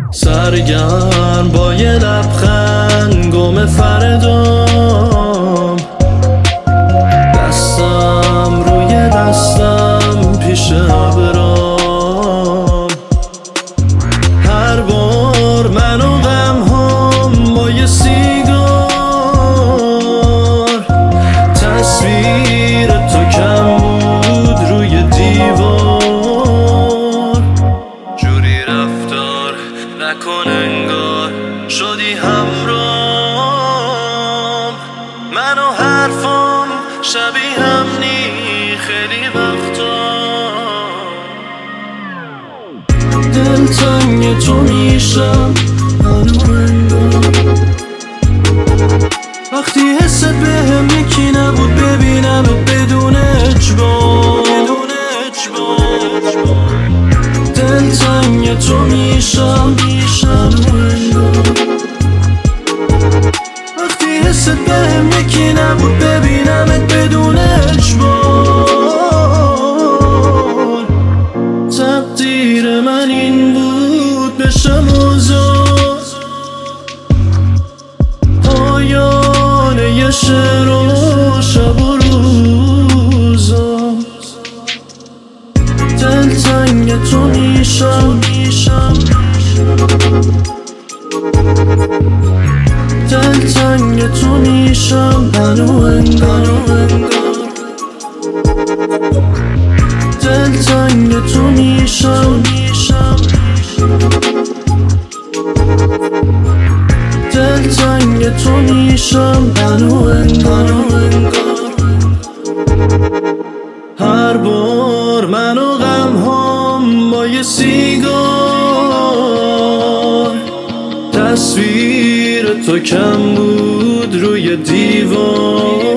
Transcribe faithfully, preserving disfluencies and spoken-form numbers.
سرگرم با یه لبخند گم فردام، دستم روی دستم پیش ابرام. هر بار من و غم هم با یه سیگار، تصویر تو کم بود روی دیوار. جوری رفتار نکن انگار شدی همرام، من و حرفام شبیه هم نی خیلی وقتا. دلتنگ تو میشم منو انگار، وقتی حست بهم یکی نبود ببینمت بدون اجبار. دلتنگ تو میشم منو انگار، وقتی حست بهم یکی نبود ببینمت بدون اجبار. تقدیر من این بود بشم آزاد، پایان یه شعر و شب و روزا. دلتنگ تو میشم دلتنگ تو میشم منو انگار، دلتنگ تو میشم دلتنگ تو میشم منو انگار. هر بار من و غم هم با یه سیگار، تصویر تو کم بود روی دیوار.